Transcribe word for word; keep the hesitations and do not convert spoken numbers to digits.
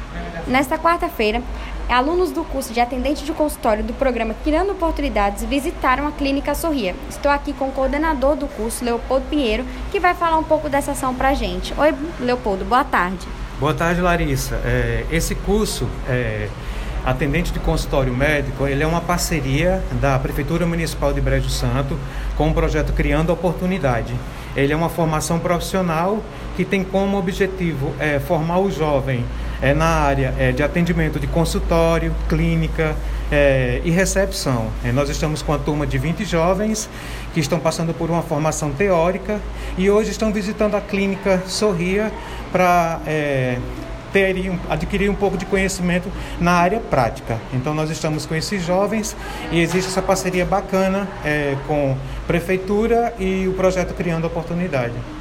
Nesta quarta-feira, alunos do curso de atendente de consultório do programa Criando Oportunidades visitaram a Clínica Sorria. Estou aqui com o coordenador do curso, Leopoldo Pinheiro, que vai falar um pouco dessa ação para a gente. Oi, Leopoldo, boa tarde. Boa tarde, Larissa. É, esse curso, é, atendente de consultório médico, ele é uma parceria da Prefeitura Municipal de Brejo Santo com o projeto Criando Oportunidade. Ele é uma formação profissional que tem como objetivo é, formar o jovem é, na área é, de atendimento de consultório, clínica é, e recepção. É, nós estamos com a turma de vinte jovens que estão passando por uma formação teórica e hoje estão visitando a Clínica Sorria para é, ter, adquirir um pouco de conhecimento na área prática. Então nós estamos com esses jovens e existe essa parceria bacana é, com a Prefeitura e o projeto Criando Oportunidade.